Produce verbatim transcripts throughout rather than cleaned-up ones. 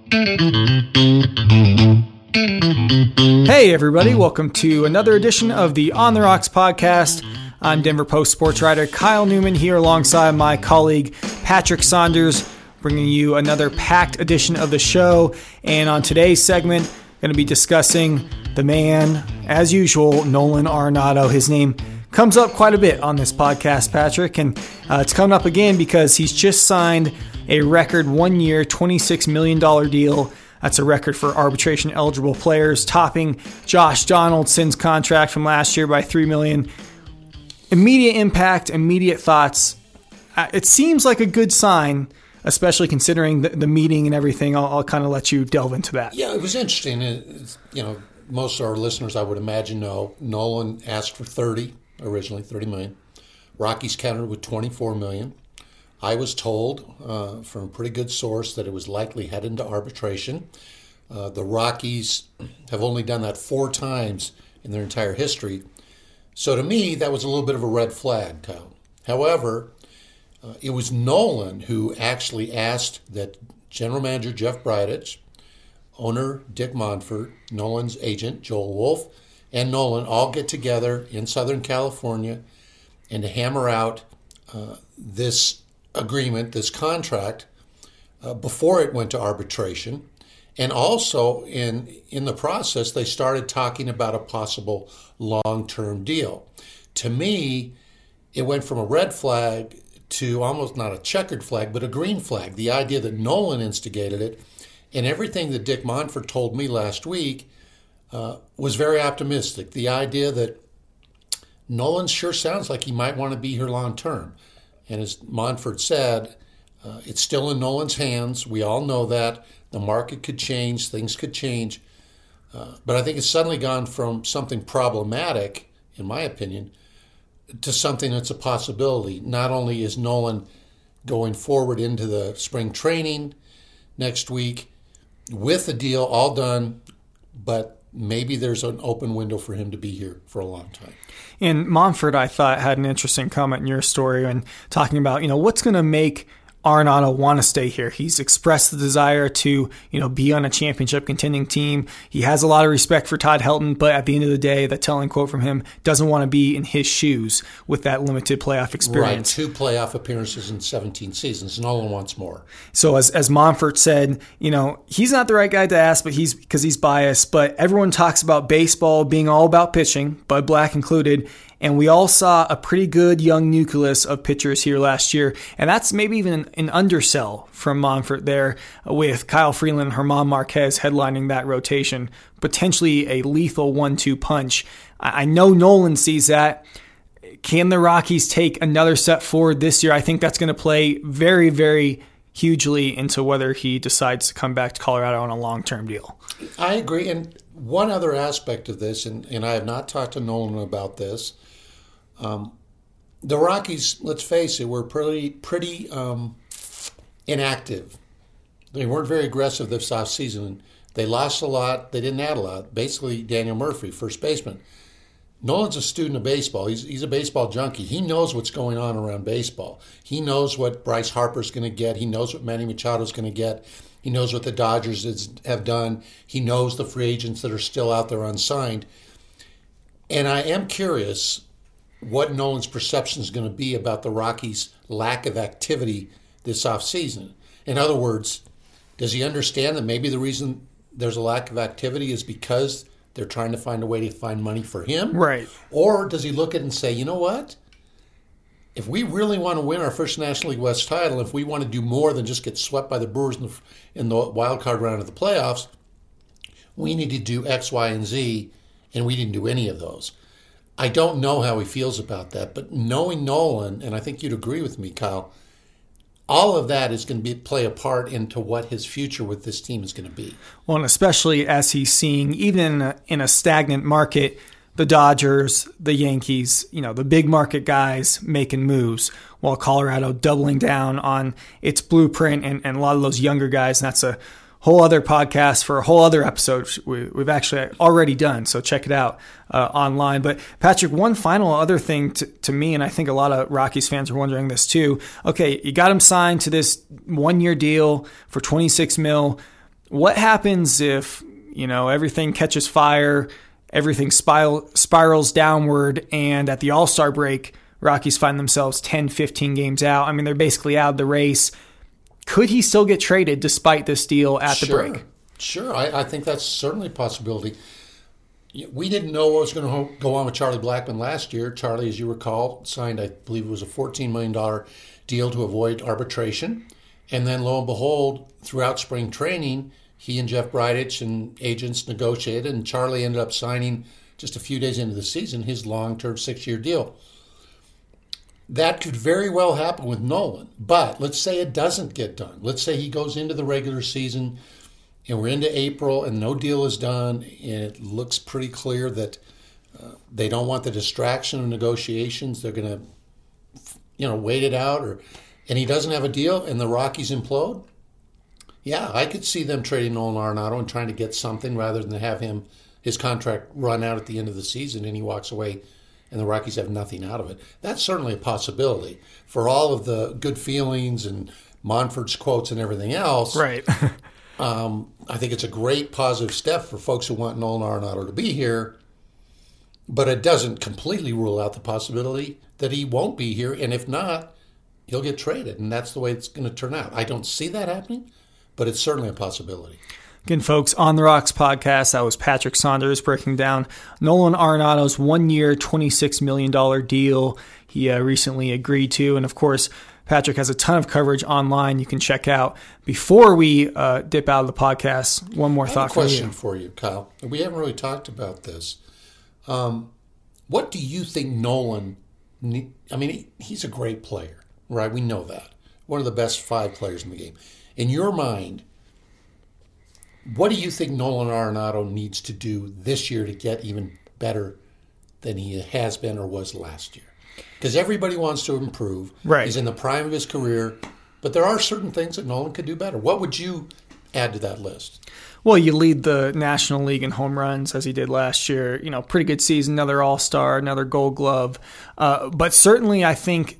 Hey everybody, welcome to another edition of the On the Rocks podcast. I'm Denver Post sports writer Kyle Newman here alongside my colleague Patrick Saunders, bringing you another packed edition of the show. And on today's segment, going to be discussing the man, as usual, Nolan Arenado. His name comes up quite a bit on this podcast, Patrick, and uh, it's coming up again because he's just signed a record one-year, twenty-six million dollars deal. That's a record for arbitration-eligible players, topping Josh Donaldson's contract from last year by three million dollars. Immediate impact, immediate thoughts. Uh, it seems like a good sign, especially considering the, the meeting and everything. I'll, I'll kind of let you delve into that. Yeah, it was interesting. It, you know, most of our listeners, I would imagine, know Nolan asked for thirty originally, thirty million dollars. Rockies countered with twenty-four million dollars. I was told uh, from a pretty good source that it was likely headed into arbitration. Uh, the Rockies have only done that four times in their entire history. So to me, that was a little bit of a red flag, Kyle. However, uh, it was Nolan who actually asked that General Manager Jeff Bridich, owner Dick Monfort, Nolan's agent Joel Wolfe, and Nolan all get together in Southern California and to hammer out uh, this agreement, this contract, uh, before it went to arbitration. And also, in in the process, they started talking about a possible long-term deal. To me, it went from a red flag to almost not a checkered flag, but a green flag. The idea that Nolan instigated it, and everything that Dick Monfort told me last week uh, was very optimistic. The idea that Nolan sure sounds like he might want to be here long-term. And as Monfort said, uh, it's still in Nolan's hands. We all know that. The market could change. Things could change. Uh, but I think it's suddenly gone from something problematic, in my opinion, to something that's a possibility. Not only is Nolan going forward into the spring training next week with the deal all done, but maybe there's an open window for him to be here for a long time. And Monfort, I thought, had an interesting comment in your story and talking about, you know, what's going to make Arenado want to stay here. He's expressed the desire to, you know, be on a championship contending team. He has a lot of respect for Todd Helton, but at the end of the day, the telling quote from him, doesn't want to be in his shoes with that limited playoff experience. Right, two playoff appearances in seventeen seasons. Nolan wants more. So as as Monfort said, you know, he's not the right guy to ask, but he's because he's biased. But everyone talks about baseball being all about pitching, Bud Black included. And we all saw a pretty good young nucleus of pitchers here last year. And that's maybe even an undersell from Monfort there with Kyle Freeland and German Marquez headlining that rotation. Potentially a lethal one two punch. I know Nolan sees that. Can the Rockies take another step forward this year? I think that's going to play very, very hugely into whether he decides to come back to Colorado on a long-term deal. I agree. And one other aspect of this, and, and I have not talked to Nolan about this, Um, the Rockies, let's face it, were pretty pretty um, inactive. They weren't very aggressive this offseason. They lost a lot. They didn't add a lot. Basically, Daniel Murphy, first baseman. Nolan's a student of baseball. He's, he's a baseball junkie. He knows what's going on around baseball. He knows what Bryce Harper's going to get. He knows what Manny Machado's going to get. He knows what the Dodgers is, have done. He knows the free agents that are still out there unsigned. And I am curious what Nolan's perception is going to be about the Rockies' lack of activity this offseason. In other words, does he understand that maybe the reason there's a lack of activity is because they're trying to find a way to find money for him? Right. Or does he look at it and say, you know what? If we really want to win our first National League West title, if we want to do more than just get swept by the Brewers in the, in the wild card round of the playoffs, we need to do X, Y, and Z, and we didn't do any of those. I don't know how he feels about that, but knowing Nolan, and I think you'd agree with me, Kyle, all of that is going to be play a part into what his future with this team is going to be. Well, and especially as he's seeing, even in a, in a stagnant market, the Dodgers, the Yankees, you know, the big market guys making moves, while Colorado doubling down on its blueprint and, and a lot of those younger guys. And that's a whole other podcast for a whole other episode we, we've actually already done. So check it out uh, online. But Patrick, one final other thing to, to me, and I think a lot of Rockies fans are wondering this too. Okay, you got him signed to this one-year deal for twenty-six mil. what happens if, you know, everything catches fire, everything spiral, spirals downward, and at the All-Star break, Rockies find themselves ten, fifteen games out. I mean, they're basically out of the race. Could he still get traded despite this deal at the sure. break? Sure. I, I think that's certainly a possibility. We didn't know what was going to go on with Charlie Blackmon last year. Charlie, as you recall, signed, I believe it was a fourteen million dollars deal to avoid arbitration. And then, lo and behold, throughout spring training, he and Jeff Bridich and agents negotiated, and Charlie ended up signing, just a few days into the season, his long-term six-year deal. That could very well happen with Nolan. But let's say it doesn't get done. Let's say he goes into the regular season, and we're into April, and no deal is done, and it looks pretty clear that uh, they don't want the distraction of negotiations. They're going to, you know, wait it out, or and he doesn't have a deal, and the Rockies implode. Yeah, I could see them trading Nolan Arenado and trying to get something rather than have him his contract run out at the end of the season and he walks away and the Rockies have nothing out of it. That's certainly a possibility. For all of the good feelings and Monford's quotes and everything else, right? um, I think it's a great positive step for folks who want Nolan Arenado to be here, but it doesn't completely rule out the possibility that he won't be here, and if not, he'll get traded, and that's the way it's going to turn out. I don't see that happening, but it's certainly a possibility. Again, folks, on the Rocks podcast, that was Patrick Saunders breaking down Nolan Arenado's one-year, twenty-six million dollars deal he uh, recently agreed to. And, of course, Patrick has a ton of coverage online you can check out. Before we uh, dip out of the podcast, one more I thought have a question you. for you, Kyle. We haven't really talked about this. Um, what do you think Nolan need? I mean, he, he's a great player, right? We know that. One of the best five players in the game. In your mind, what do you think Nolan Arenado needs to do this year to get even better than he has been or was last year? Because everybody wants to improve. Right. He's in the prime of his career, but there are certain things that Nolan could do better. What would you add to that list? Well, you lead the National League in home runs as he did last year. You know, pretty good season, another All-Star, another Gold Glove. Uh, but certainly I think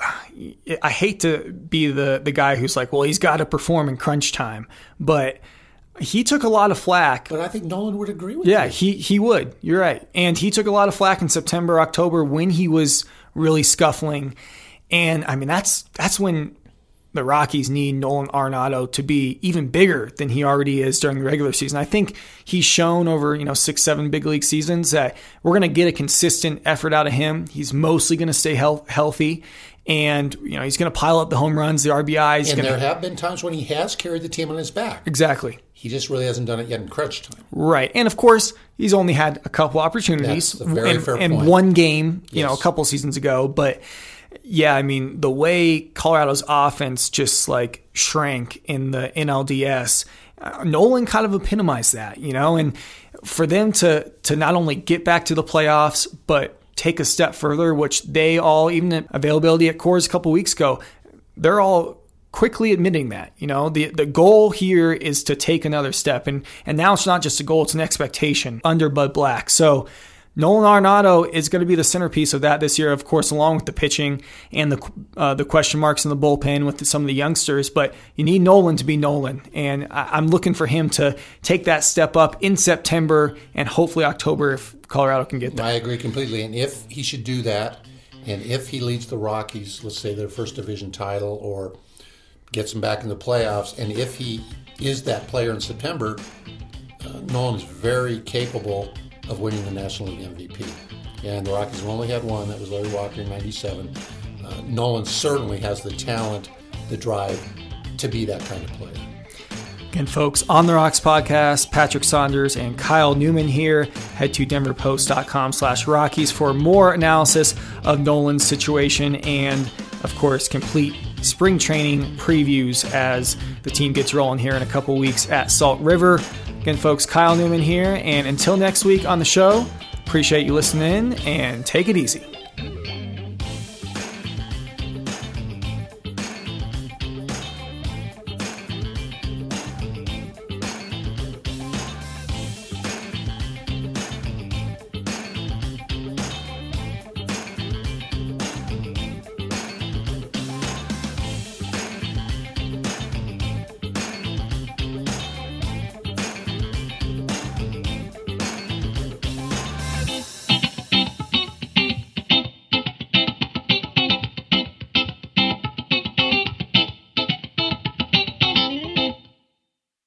I hate to be the, the guy who's like, well, he's got to perform in crunch time. But he took a lot of flack. But I think Nolan would agree with yeah, you. Yeah, he, he would. You're right. And he took a lot of flack in September, October when he was really scuffling. And, I mean, that's that's when the Rockies need Nolan Arenado to be even bigger than he already is during the regular season. I think he's shown over, you know, six, seven big league seasons that we're going to get a consistent effort out of him. He's mostly going to stay health, healthy. And, you know, he's going to pile up the home runs, the R B Is. And gonna... there have been times when he has carried the team on his back. Exactly. He just really hasn't done it yet in crunch time. Right. And, of course, he's only had a couple opportunities. That's a very and, fair and point. one game, you Yes. know, a couple seasons ago. But, yeah, I mean, the way Colorado's offense just, like, shrank in the N L D S, uh, Nolan kind of epitomized that, you know. And for them to to not only get back to the playoffs, but take a step further, which they all, even at availability at Coors a couple weeks ago, they're all quickly admitting that. You know, the the goal here is to take another step. And, and now it's not just a goal, it's an expectation under Bud Black. So Nolan Arenado is going to be the centerpiece of that this year, of course, along with the pitching and the uh, the question marks in the bullpen with some of the youngsters. But you need Nolan to be Nolan, and I, I'm looking for him to take that step up in September and hopefully October if Colorado can get there. I agree completely. And if he should do that, and if he leads the Rockies, let's say their first division title, or gets them back in the playoffs, and if he is that player in September, uh, Nolan's very capable of winning the National League M V P. And the Rockies have only had one. That was Larry Walker in ninety-seven. Uh, Nolan certainly has the talent, the drive to be that kind of player. Again, folks, on the Rocks podcast, Patrick Saunders and Kyle Newman here. Head to denverpost.com slash Rockies for more analysis of Nolan's situation and, of course, complete spring training previews as the team gets rolling here in a couple weeks at Salt River. Again, folks, Kyle Newman here, and until next week on the show, appreciate you listening in, and take it easy.